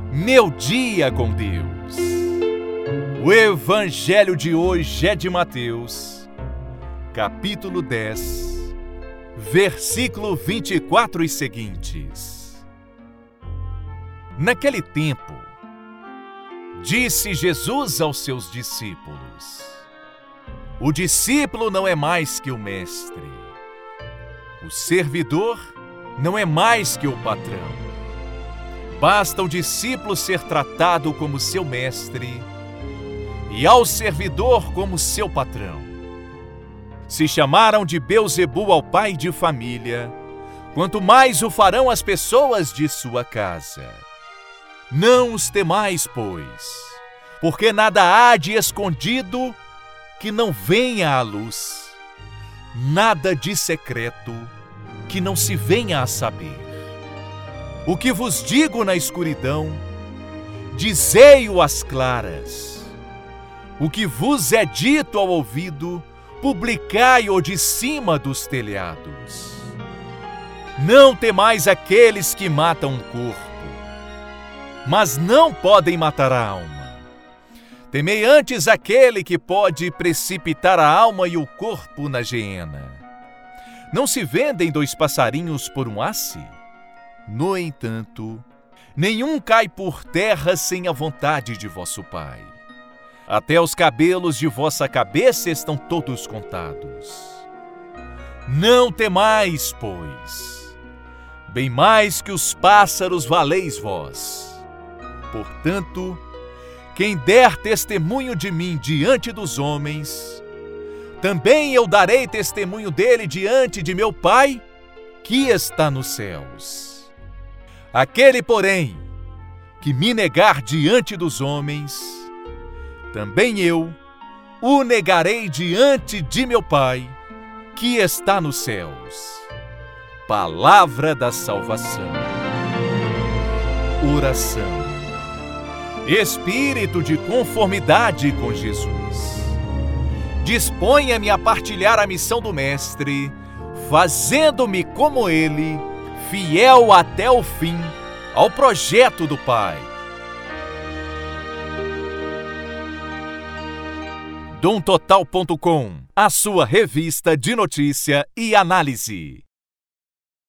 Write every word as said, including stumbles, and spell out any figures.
Meu dia com Deus. O evangelho de hoje é de Mateus, capítulo dez, versículo vinte e quatro e seguintes. Naquele tempo, disse Jesus aos seus discípulos: o discípulo não é mais que o mestre. O servidor não é mais que o patrão. Basta o discípulo ser tratado como seu mestre e ao servidor como seu patrão. Se chamaram de Beelzebul ao pai de família, quanto mais o farão as pessoas de sua casa. Não os temais, pois, porque nada há de escondido que não venha à luz, nada de secreto que não se venha a saber. O que vos digo na escuridão, dizei-o às claras. O que vos é dito ao ouvido, publicai-o de cima dos telhados. Não temais aqueles que matam o corpo, mas não podem matar a alma. Temei antes aquele que pode precipitar a alma e o corpo na geena. Não se vendem dois passarinhos por um asse? No entanto, nenhum cai por terra sem a vontade de vosso Pai. Até os cabelos de vossa cabeça estão todos contados. Não temais, pois, bem mais que os pássaros valeis vós. Portanto, quem der testemunho de mim diante dos homens, também eu darei testemunho dele diante de meu Pai, que está nos céus. Aquele, porém, que me negar diante dos homens, também eu o negarei diante de meu Pai, que está nos céus. Palavra da salvação. Oração. Espírito de conformidade com Jesus, disponha-me a partilhar a missão do Mestre, fazendo-me como Ele, fiel até o fim ao projeto do Pai. Dom Total ponto com, a sua revista de notícia e análise.